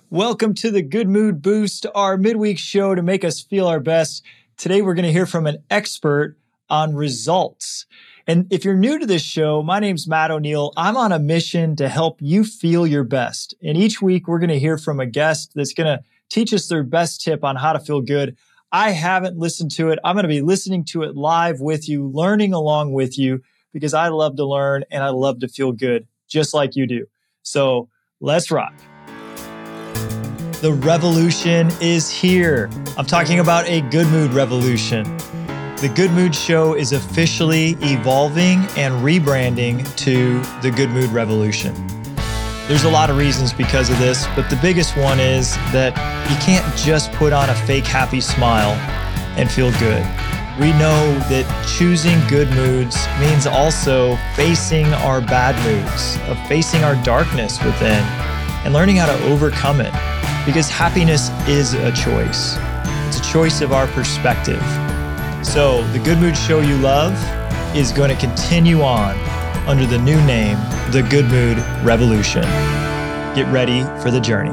Welcome to the Good Mood Boost, our midweek show to make us feel our best. Today, we're going to hear from an expert on results. And if you're new to this show, my name's Matt O'Neill. I'm on a mission to help you feel your best. And each week, we're going to hear from a guest that's going to teach us their best tip on how to feel good. I haven't listened to it. I'm going to be listening to it live with you, learning along with you, because I love to learn and I love to feel good, just like you do. So let's rock. The revolution is here. I'm talking about a good mood revolution. The Good Mood Show is officially evolving and rebranding to the Good Mood Revolution. There's a lot of reasons because of this, but the biggest one is that you can't just put on a fake happy smile and feel good. We know that choosing good moods means also facing our bad moods, of facing our darkness within and learning how to overcome it. Because happiness is a choice. It's a choice of our perspective. So the Good Mood Show you love is going to continue on under the new name, The Good Mood Revolution. Get ready for the journey.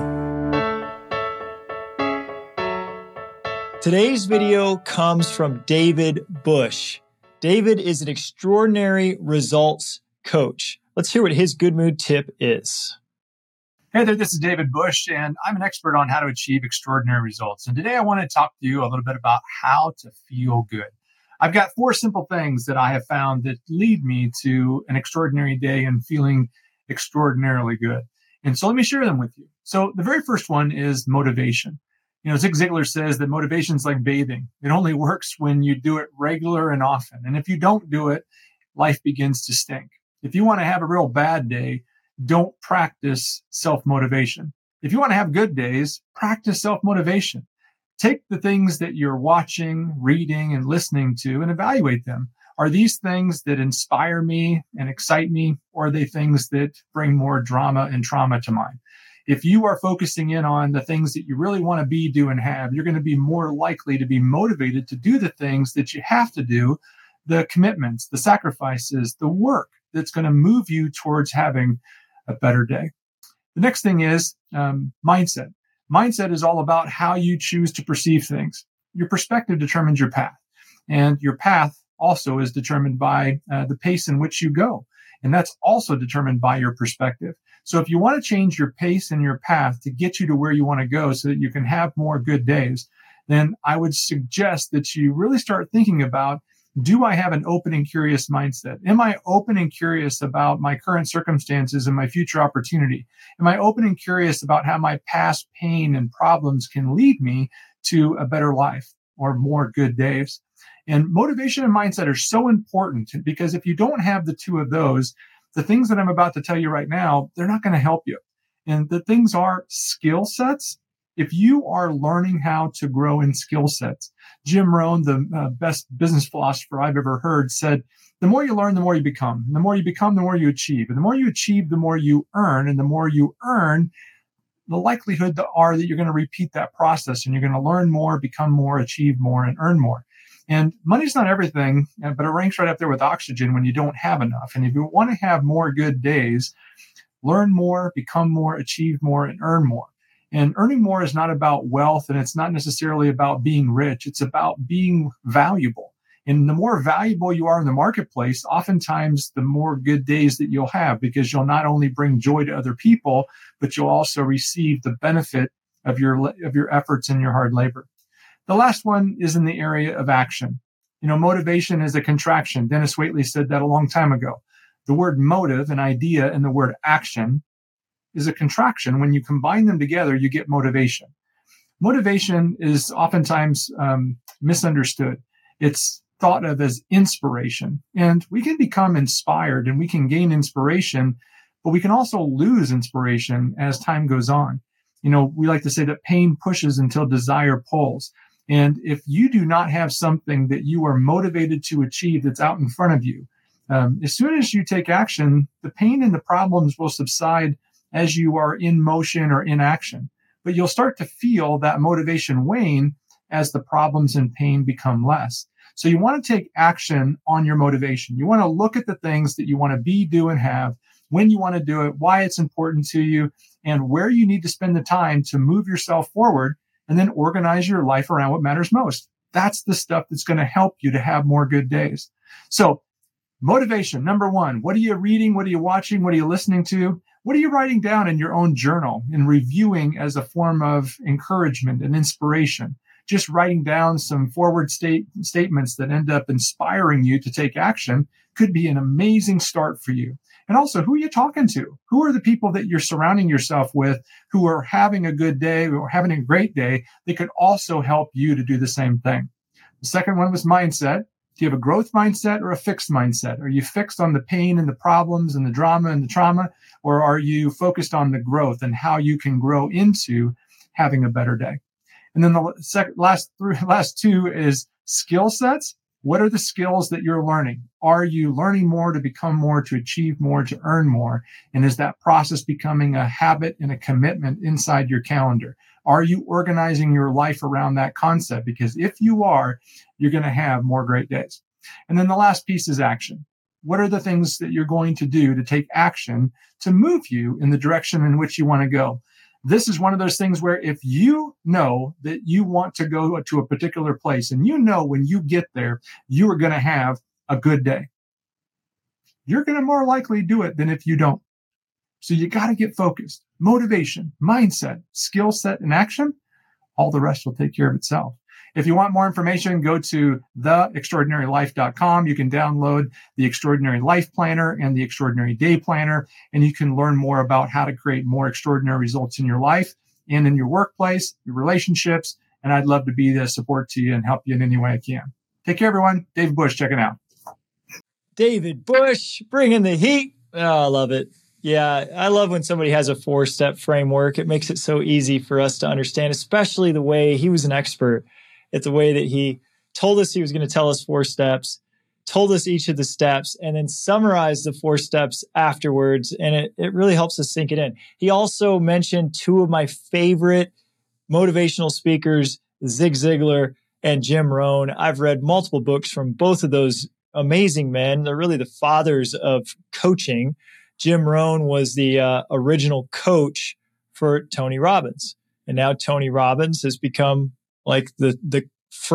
Today's video comes from David Bush. David is an extraordinary results coach. Let's hear what his good mood tip is. Hey there, this is David Bush, and I'm an expert on how to achieve extraordinary results. And today I want to talk to you a little bit about how to feel good. I've got 4 simple things that I have found that lead me to an extraordinary day and feeling extraordinarily good. And so let me share them with you. So the very first one is motivation. You know, Zig Ziglar says that motivation is like bathing. It only works when you do it regular and often. And if you don't do it, life begins to stink. If you want to have a real bad day, don't practice self-motivation. If you want to have good days, practice self-motivation. Take the things that you're watching, reading, and listening to and evaluate them. Are these things that inspire me and excite me, or are they things that bring more drama and trauma to mind? If you are focusing in on the things that you really want to be, do, and have, you're going to be more likely to be motivated to do the things that you have to do, the commitments, the sacrifices, the work that's going to move you towards having a better day. The next thing is mindset. Mindset is all about how you choose to perceive things. Your perspective determines your path. And your path also is determined by the pace in which you go. And that's also determined by your perspective. So if you want to change your pace and your path to get you to where you want to go so that you can have more good days, then I would suggest that you really start thinking about, do I have an open and curious mindset? Am I open and curious about my current circumstances and my future opportunity? Am I open and curious about how my past pain and problems can lead me to a better life or more good days? And motivation and mindset are so important because if you don't have the two of those, the things that I'm about to tell you right now, they're not going to help you. And the things are skill sets. If you are learning how to grow in skill sets, Jim Rohn, the best business philosopher I've ever heard, said, the more you learn, the more you become. And the more you become, the more you achieve. And the more you achieve, the more you earn. And the more you earn, the likelihood are that you're going to repeat that process and you're going to learn more, become more, achieve more, and earn more. And money's not everything, but it ranks right up there with oxygen when you don't have enough. And if you want to have more good days, learn more, become more, achieve more, and earn more. And earning more is not about wealth, and it's not necessarily about being rich. It's about being valuable. And the more valuable you are in the marketplace, oftentimes the more good days that you'll have, because you'll not only bring joy to other people, but you'll also receive the benefit of your efforts and your hard labor. The last one is in the area of action. You know, motivation is a contraction. Dennis Waitley said that a long time ago. The word motive, an idea, and the word action is a contraction. When you combine them together, you get motivation. Motivation is oftentimes misunderstood. It's thought of as inspiration. And we can become inspired and we can gain inspiration, but we can also lose inspiration as time goes on. You know, we like to say that pain pushes until desire pulls. And if you do not have something that you are motivated to achieve that's out in front of you, as soon as you take action, the pain and the problems will subside as you are in motion or in action. But you'll start to feel that motivation wane as the problems and pain become less. So you want to take action on your motivation. You want to look at the things that you want to be, do, and have, when you want to do it, why it's important to you, and where you need to spend the time to move yourself forward, and then organize your life around what matters most. That's the stuff that's going to help you to have more good days. So motivation, number one, what are you reading? What are you watching? What are you listening to? What are you writing down in your own journal and reviewing as a form of encouragement and inspiration? Just writing down some forward statements that end up inspiring you to take action could be an amazing start for you. And also, who are you talking to? Who are the people that you're surrounding yourself with who are having a good day or having a great day that could also help you to do the same thing? The second one was mindset. Do you have a growth mindset or a fixed mindset? Are you fixed on the pain and the problems and the drama and the trauma? Or are you focused on the growth and how you can grow into having a better day? And then the last two is skill sets. What are the skills that you're learning? Are you learning more to become more, to achieve more, to earn more? And is that process becoming a habit and a commitment inside your calendar? Are you organizing your life around that concept? Because if you are, you're going to have more great days. And then the last piece is action. What are the things that you're going to do to take action to move you in the direction in which you want to go? This is one of those things where if you know that you want to go to a particular place and you know when you get there, you are going to have a good day, you're going to more likely do it than if you don't. So you got to get focused. Motivation, mindset, skill set, and action. All the rest will take care of itself. If you want more information, go to theextraordinarylife.com. You can download the Extraordinary Life Planner and the Extraordinary Day Planner, and you can learn more about how to create more extraordinary results in your life and in your workplace, your relationships. And I'd love to be the support to you and help you in any way I can. Take care, everyone. David Bush, checking out. David Bush, bringing the heat. Oh, I love it. Yeah, I love when somebody has a 4-step framework. It makes it so easy for us to understand, especially the way he was an expert. It's the way that he told us he was going to tell us 4 steps, told us each of the steps, and then summarized the 4 steps afterwards. And it really helps us sink it in. He also mentioned 2 of my favorite motivational speakers, Zig Ziglar and Jim Rohn. I've read multiple books from both of those amazing men. They're really the fathers of coaching. Jim Rohn was the original coach for Tony Robbins. And now Tony Robbins has become like the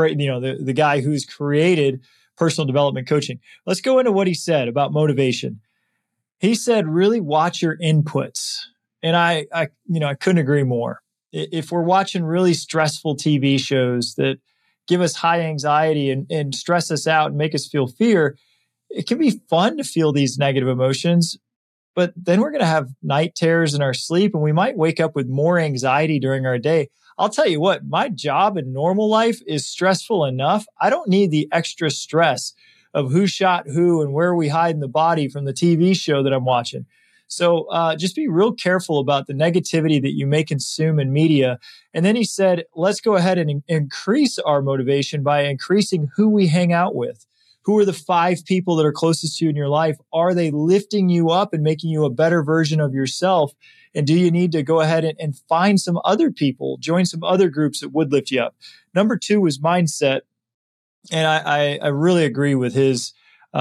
guy who's created personal development coaching. Let's go into what he said about motivation. He said, really watch your inputs. And I couldn't agree more. If we're watching really stressful TV shows that give us high anxiety and stress us out and make us feel fear, it can be fun to feel these negative emotions, but then we're going to have night terrors in our sleep and we might wake up with more anxiety during our day. I'll tell you what, my job in normal life is stressful enough. I don't need the extra stress of who shot who and where we hide in the body from the TV show that I'm watching. So just be real careful about the negativity that you may consume in media. And then he said, let's go ahead and increase our motivation by increasing who we hang out with. Who are the 5 people that are closest to you in your life? Are they lifting you up and making you a better version of yourself? And do you need to go ahead and find some other people, join some other groups that would lift you up? Number 2 was mindset. And I really agree with his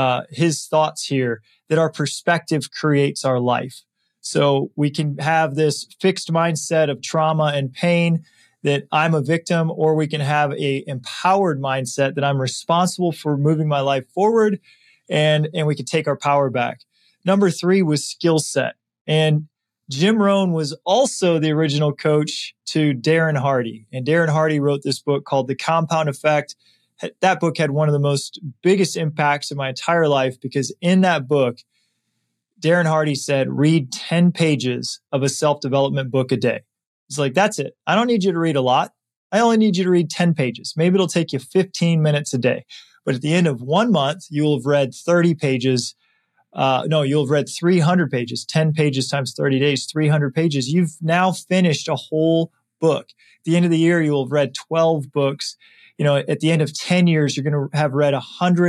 thoughts here that our perspective creates our life. So we can have this fixed mindset of trauma and pain that I'm a victim, or we can have a empowered mindset that I'm responsible for moving my life forward, and we can take our power back. Number 3 was skill set. And Jim Rohn was also the original coach to Darren Hardy. And Darren Hardy wrote this book called The Compound Effect. That book had one of the most biggest impacts in my entire life, because in that book, Darren Hardy said, read 10 pages of a self-development book a day. It's like, that's it. I don't need you to read a lot. I only need you to read 10 pages. Maybe it'll take you 15 minutes a day. But at the end of 1 month, you will have read 30 pages. You'll have read 300 pages, 10 pages times 30 days, 300 pages. You've now finished a whole book. At the end of the year, you will have read 12 books. At the end of 10 years, you're going to have read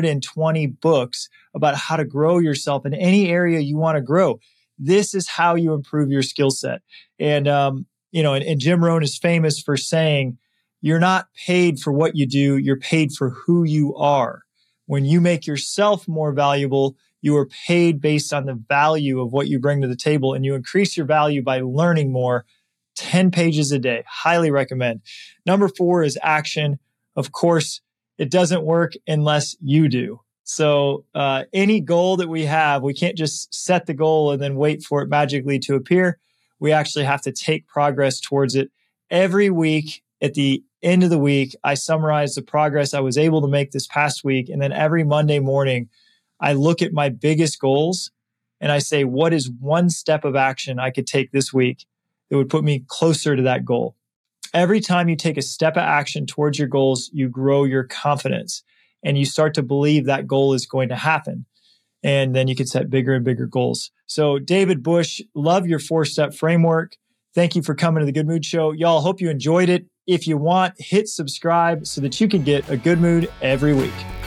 120 books about how to grow yourself in any area you want to grow. This is how you improve your skill set. And Jim Rohn is famous for saying, you're not paid for what you do, you're paid for who you are. When you make yourself more valuable, You are paid based on the value of what you bring to the table, and you increase your value by learning more. 10 pages a day. Highly recommend. Number 4 is action. Of course, it doesn't work unless you do. So any goal that we have, we can't just set the goal and then wait for it magically to appear. We actually have to take progress towards it. Every week, at the end of the week, I summarize the progress I was able to make this past week. And then every Monday morning, I look at my biggest goals and I say, what is one step of action I could take this week that would put me closer to that goal? Every time you take a step of action towards your goals, you grow your confidence and you start to believe that goal is going to happen. And then you can set bigger and bigger goals. So David Bush, love your 4-step framework. Thank you for coming to the Good Mood Show. Y'all, hope you enjoyed it. If you want, hit subscribe so that you can get a good mood every week.